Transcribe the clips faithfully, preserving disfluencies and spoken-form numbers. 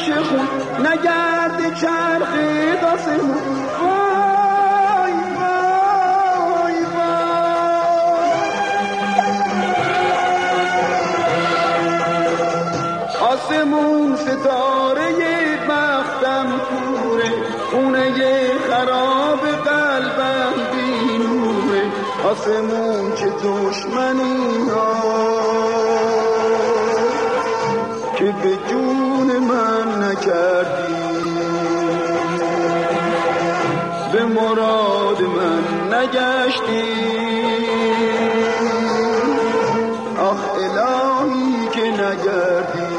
بشه خون نگرده چرخ داسمون. وای وای وای آسمون ستاره بختم کوره، خونه خراب قلبم بی نوره. آسمون چه دشمنی ها که به جون من نکردی، به مراد من نگشتی. آخ الهی که نگردی.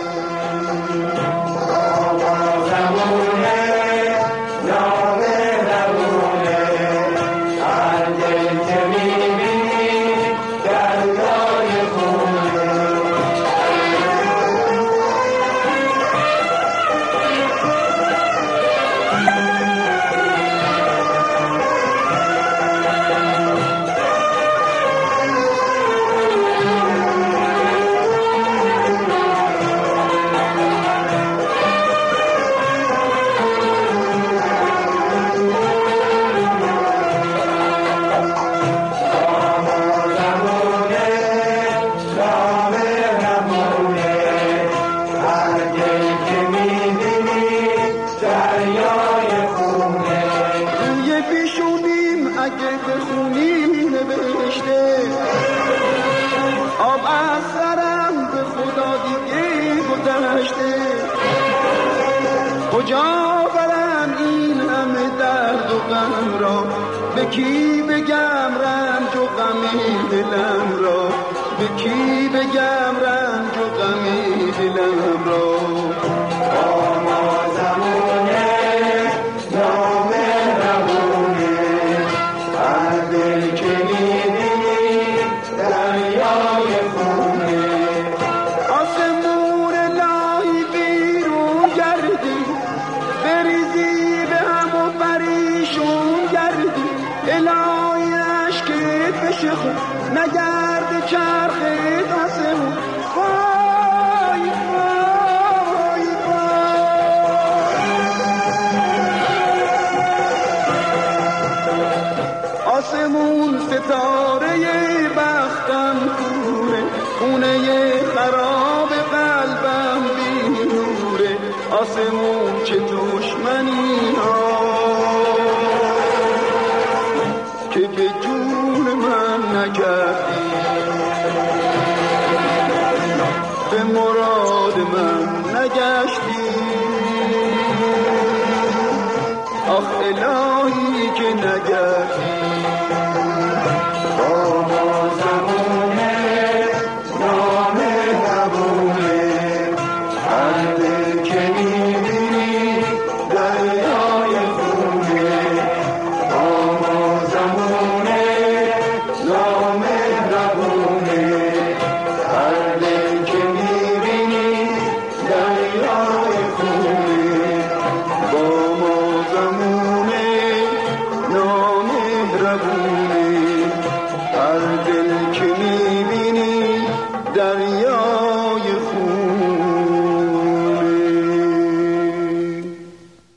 اگه بخونی نوشته آب از سرم به خدا دیگه گذشته. کجا برم این همه درد و غم را، به کی بگم رنج و غم دلم را، به کی بگم رنج و غم دلم را. الهی عشقت بشه خون نگرد چرخ داسمون. وای وای وای آسمون ستاره بختم کوره، خونه خراب قلبم بی نوره. آسمون چه دشمنی ها که به جون من نکردی، به مراد من نگشتی. آخ الهی که نگردی. با ما زمونه نامهربونه، هر دل که میبینی دریای خونه. با ما زمونه نامهربونه، هر دل که میبینی دریای خونه. با ما زمونه نامهربونه، هر دل که میبینی دریا